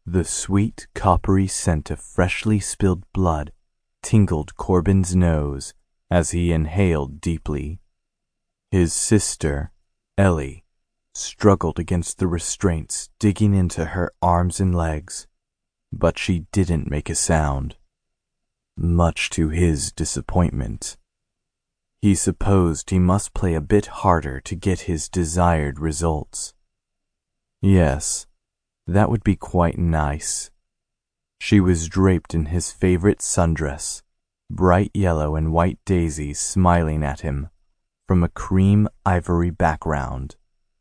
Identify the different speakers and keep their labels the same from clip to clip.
Speaker 1: The sweet, coppery scent of freshly spilled blood tingled Corbin's nose as he inhaled deeply. His sister, Ellie, struggled against the restraints digging into her arms and legs, but she didn't make a sound, much to his disappointment. He supposed he must play a bit harder to get his desired results. Yes, that would be quite nice. She was draped in his favorite sundress, bright yellow and white daisies smiling at him from a cream ivory background.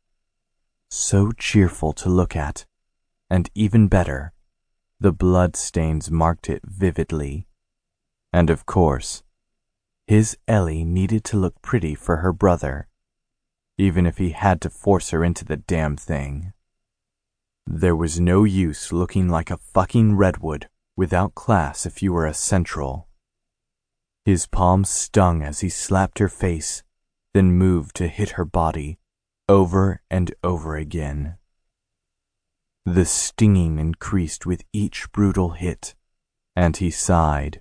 Speaker 1: So cheerful to look at, and even better, the blood stains marked it vividly. And of course, his Ellie needed to look pretty for her brother, even if he had to force her into the damn thing. There was no use looking like a fucking redwood without class if you were a Central. His palms stung as he slapped her face, then moved to hit her body over and over again. The stinging increased with each brutal hit, and he sighed.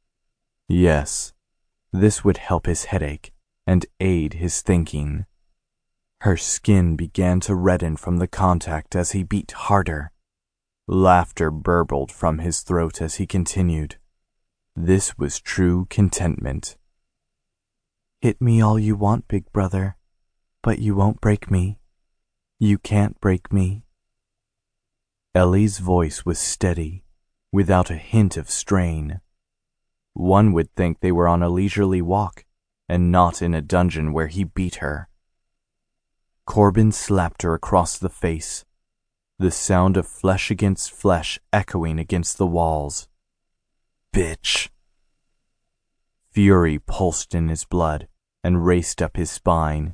Speaker 1: Yes, this would help his headache and aid his thinking. Her skin began to redden from the contact as he beat harder. Laughter burbled from his throat as he continued. This was true contentment. Hit me all you want, big brother, but you won't break me. You can't break me. Ellie's voice was steady, without a hint of strain. One would think they were on a leisurely walk, and not in a dungeon where he beat her. Corbin slapped her across the face, the sound of flesh against flesh echoing against the walls. Bitch! Fury pulsed in his blood and raced up his spine.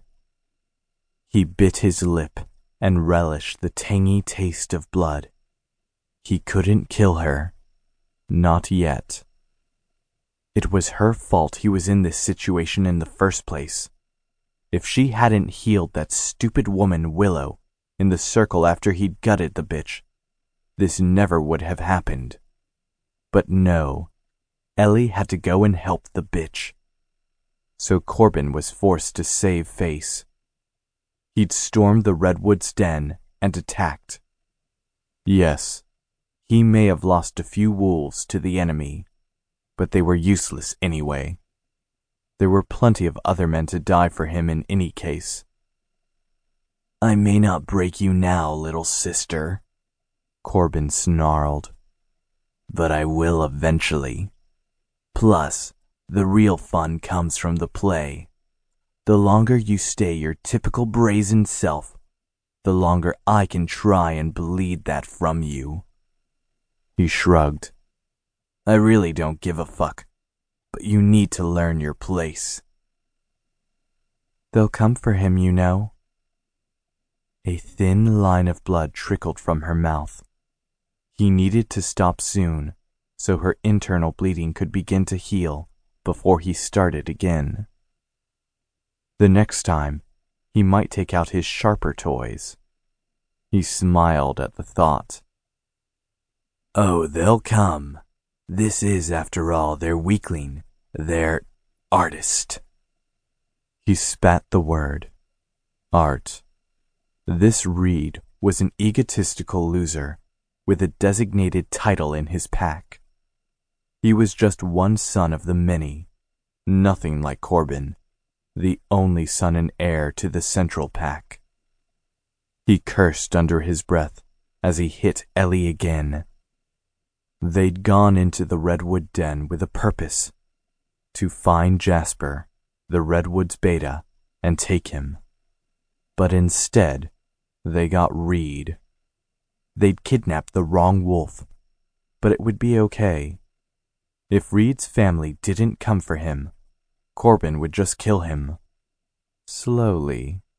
Speaker 1: He bit his lip and relished the tangy taste of blood. He couldn't kill her. Not yet. It was her fault he was in this situation in the first place. If she hadn't healed that stupid woman Willow in the circle after he'd gutted the bitch, this never would have happened. But no, Ellie had to go and help the bitch. So Corbin was forced to save face. He'd stormed the Redwood's den and attacked. Yes, he may have lost a few wolves to the enemy, but they were useless anyway. There were plenty of other men to die for him in any case. I may not break you now, little sister, Corbin snarled, but I will eventually. Plus, the real fun comes from the play. The longer you stay your typical brazen self, the longer I can try and bleed that from you. He shrugged. I really don't give a fuck, but you need to learn your place. They'll come for him, you know. A thin line of blood trickled from her mouth. He needed to stop soon, so her internal bleeding could begin to heal before he started again. The next time, he might take out his sharper toys. He smiled at the thought. Oh, they'll come. This is, after all, their weakling, their artist. He spat the word. Art. This Reed was an egotistical loser with a designated title in his pack. He was just one son of the many, nothing like Corbin, the only son and heir to the Central Pack. He cursed under his breath as he hit Ellie again. They'd gone into the Redwood den with a purpose, to find Jasper, the Redwood's beta, and take him. But instead, they got Reed. They'd kidnapped the wrong wolf, but it would be okay. If Reed's family didn't come for him, Corbin would just kill him. Slowly.